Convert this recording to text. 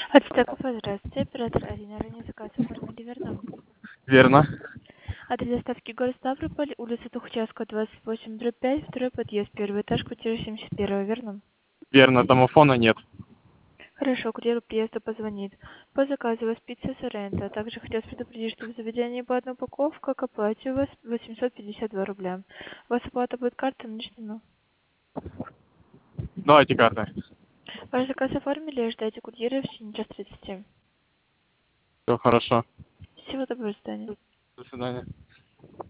Ацтеков, здравствуйте. Оператор Арина. Ранее заказ оформили, верно? Верно. Адрес доставки город Ставрополь, улица Тухачевская, 28/5, второй подъезд, первый этаж, квартира 71, верно? Верно, домофона нет. Хорошо, курьер приезда позвонит. По заказу у вас пицца Соренто. Также хотелось предупредить, что в заведении по одной упаковка, к оплате у вас 852 рубля. У вас оплата будет картой наличными. Давайте карты. Ваш заказ оформили, ожидайте курьера в течение часа 30. Все хорошо. Всего доброго, до свидания. До свидания.